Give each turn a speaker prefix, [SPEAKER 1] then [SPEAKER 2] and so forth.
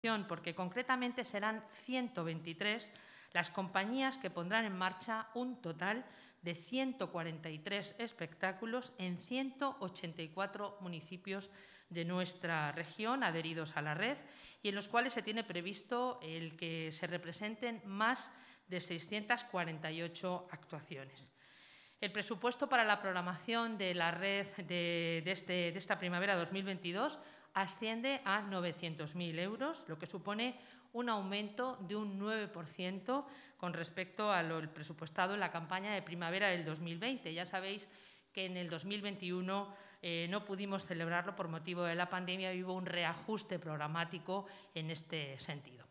[SPEAKER 1] porque concretamente serán 123 las compañías que pondrán en marcha un total de 143 espectáculos en 184 municipios de nuestra región adheridos a la red y en los cuales se tiene previsto el que se representen más de 648 actuaciones. El presupuesto para la programación de la red de esta primavera 2022 asciende a 900.000 euros, lo que supone un aumento de un 9% con respecto al presupuestado en la campaña de primavera del 2020. Ya sabéis que en el 2021 no pudimos celebrarlo por motivo de la pandemia y hubo un reajuste programático en este sentido.